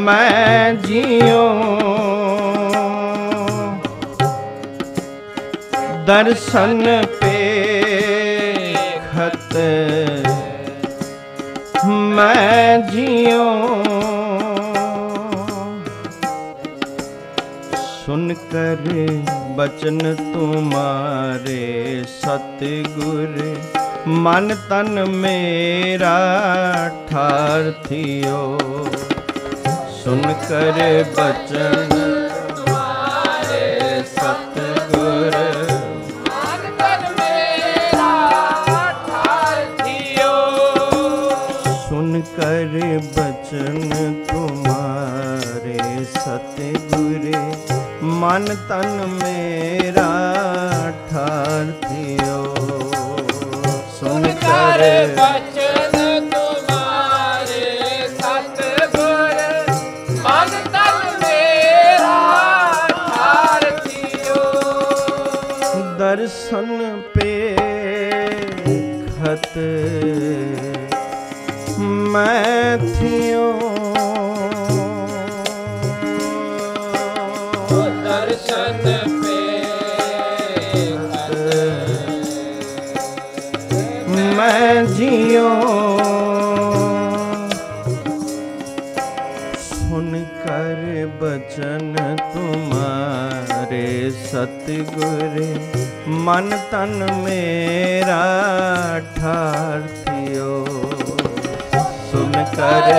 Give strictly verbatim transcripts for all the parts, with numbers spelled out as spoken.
मैं जियो दर्शन पे खत मैं जियो सुनकर बचन तुम्हारे सतगुर मन तन मेरा ठार थियो सुनकर बचन तुम्हारे सतगुर मन तन मेरा ठार थियो सुनकर बचन तुम्हारे सतगुर मन तन मेरा ठार थियो सुनकर बचन तुम्हारे सतगुर मन तन मेरा ठार थियो दर्शन पे खत मैं थियो दर्शन पे मैं जियो सुनकर बचन तुम्हारे सतगुर मन तन मेरा ठार थियो सुनकर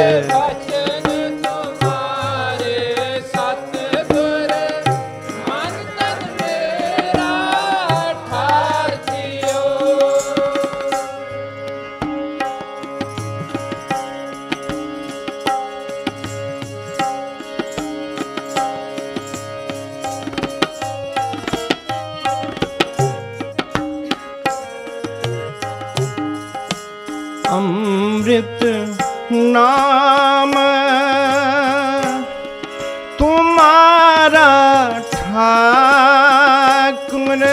अमृत नाम तुम्हारा ठाकुर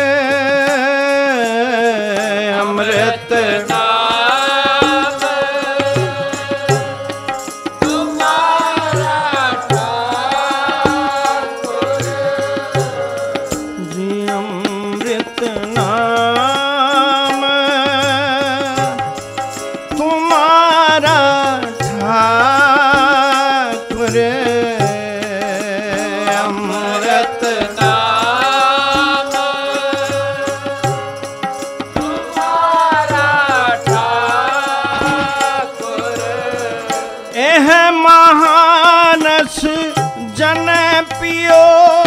अमृत नाम तुम्हारा ठाकुर जी अमृत नाम तुम्हारा ठाकुर अमृत नाम तुम्हारा ठाकुर एह महानस जन पियो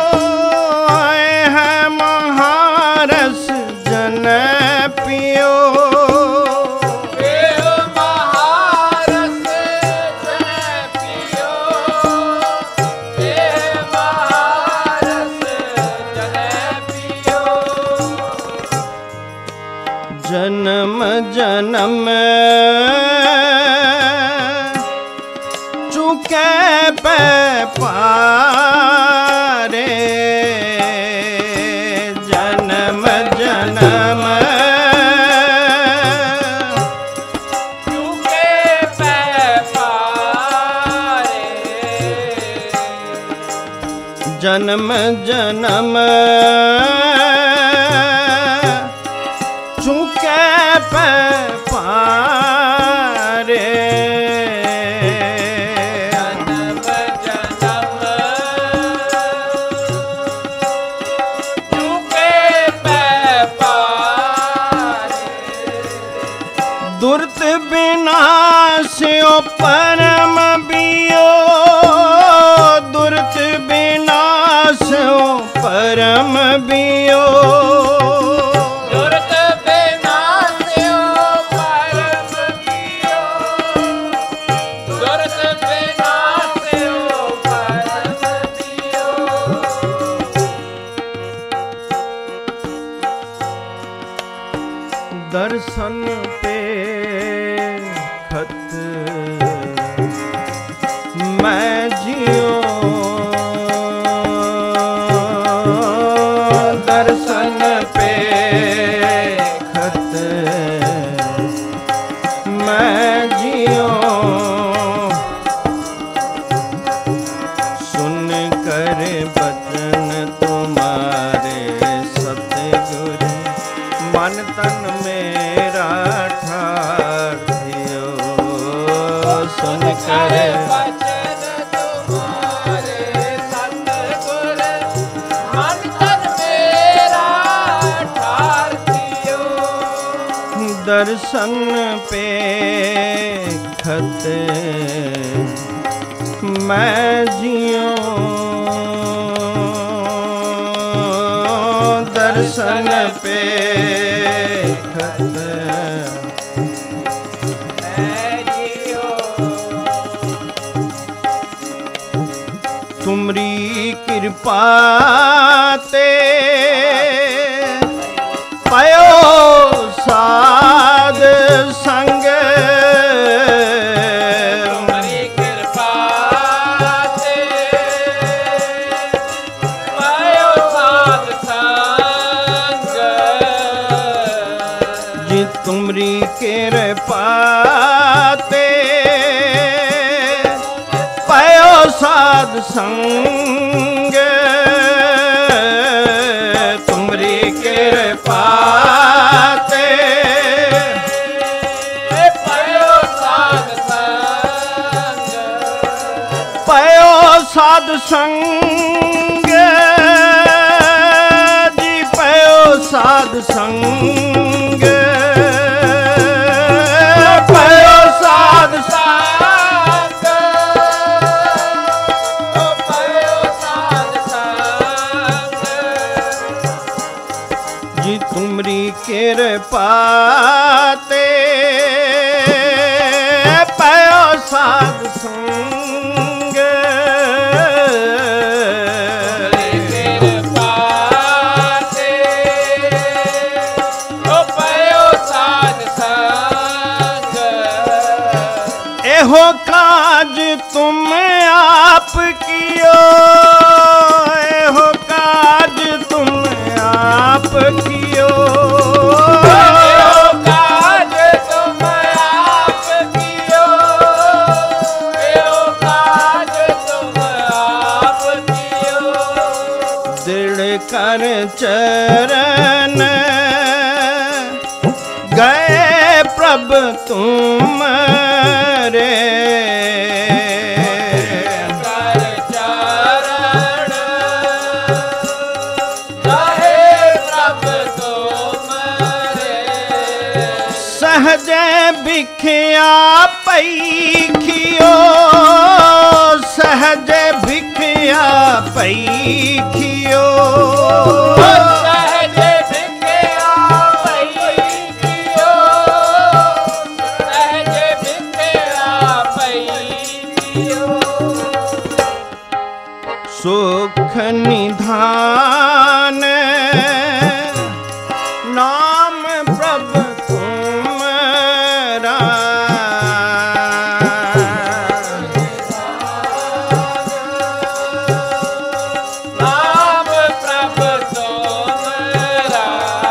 एह महारस जन पियो जन्म जन्म चुके पे पारे जन्म जन्म चुके पे पारे जन्म जन्म चुके पे पारे जन्म जन्म चुके पे पारे दुर्त विनाश्यो परम बियो दुर्त विनाश्यो परम बियो दर्शन पे खत मैं जियो दर्शन पे खत मैं जियो हर बचन तुम्हारे सतगुर मन तन मेरा ठार दियो। दर्शन पे खत मैं जियो दर्शन पे खत मैं जियो। तुमरी कृपा ते पयो साध संग तुम्हारी कृपा से पायो साध संग। जी तुमरी कृपा ते पयो साध संग तुमरी कृपा ते पायो साध संग। पयो साध संग जी पयो साध संग पयो साध संग पायो साध संग। जी तुमरी कृपा ते पयो साध संग कृपा से पायो साध संग। एहो काज तुम आप कियो एहो काज तुम आप कियो एहो काज तुम आप कियो। एहो काज तुम आप कियो। दृढ़ कर चरण गए प्रभ तुम रे कर चरण गाहे प्रभ तुमरे। सहज भिखिया पैखियो सहज भिखिया पैखियो सहज भिखया पैखियो। सहज भिखया पैखियो। सुख निधान नाम प्रभ तुमरा नाम प्रभ तुमरा।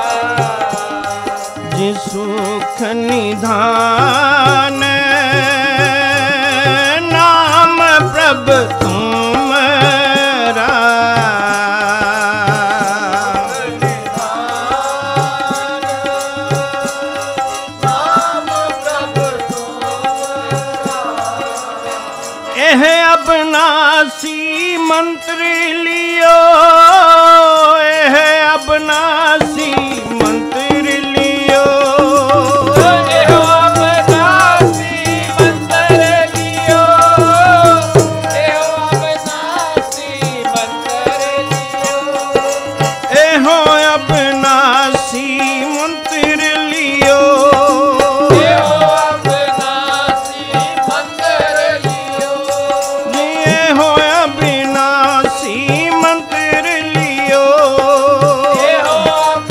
जी सुख निधान नाम प्रभ तुमरा नाम प्रभ तुमरा। एह अबनासी मंत्र लियो एह अबनासी मंत्र लियो एहो अबनासी मंत्र लियो। एहो अबनासी मंत्र लियो। एहो अबनासी मंत्र लियो एहो अबनासी मंत्र लियो। जी एहो अबनासी मंत्र लियो एहो